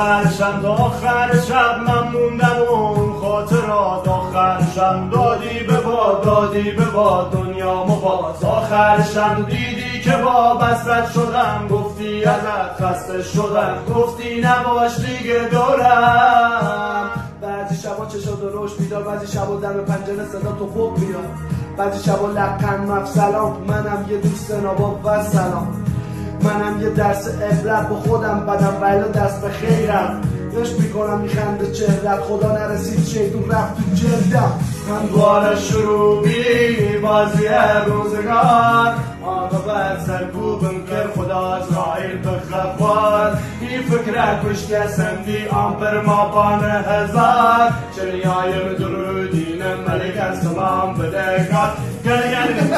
آخر شب من موندم اون خاطرات آخر شب دادی به باد دنیا مباد آخر شب دیدی که وابستت شدم گفتی ازت خسته شدم گفتی نباش دیگه دورم بعضی شبا چشا دروش بیدار بعضی شبا دم پنجره صدا تو خوب میاد بعضی شبا لقن مفسلام منم یه دوست ناباب و سلام منم یه درس عبرت با خودم بدم ولی دست به خیرم عشق میکنم میخنده چهرت خدا نرسید شیطون رفت تو جلدم من بار شروع بی بازی روزگار عاقبت سرکوبم کرد خدا اسرائیل بخواد این فکرت پشت سندی آمپر ما پانه هزار چنیایم درودین ملک از تمام بدکات